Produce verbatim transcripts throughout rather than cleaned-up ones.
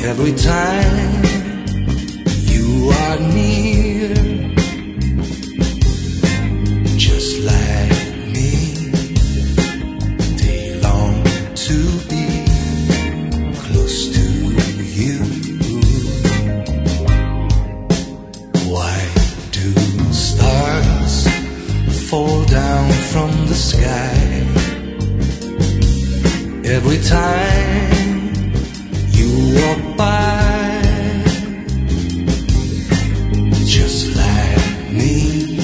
every time you are near, just like me, they long to be close to you. Why do stars fall down from the sky every time you walk by? Just like me,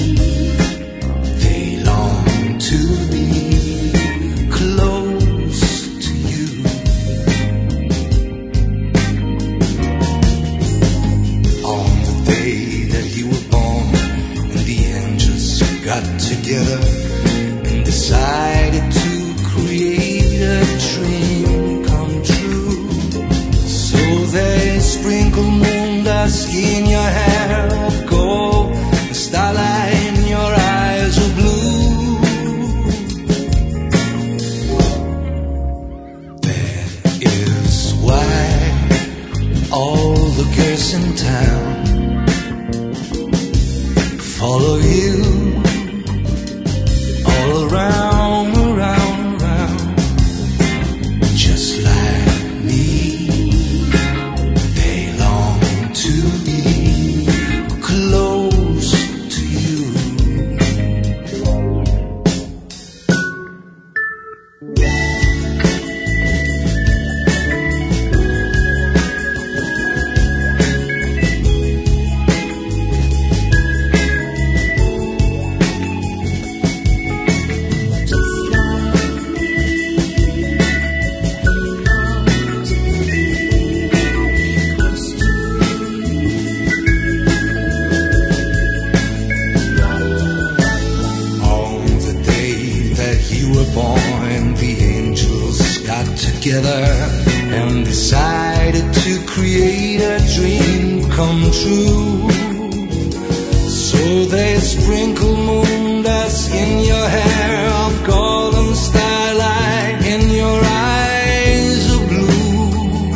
they long to be close to you. On the day that you were born, and the angels got together and decided to create a dream come true. So they sprinkle moon dust in your hair of gold, starlight in your eyes of blue. That is why all the girls in town follow you all around, around, around. Just like me, they long to be close to you. Born, the angels got together and decided to create a dream come true. So they sprinkle moon dust in your hair of golden starlight, in your eyes of blue.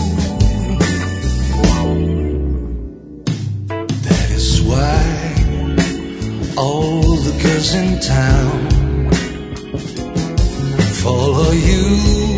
That is why all the girls in town follow you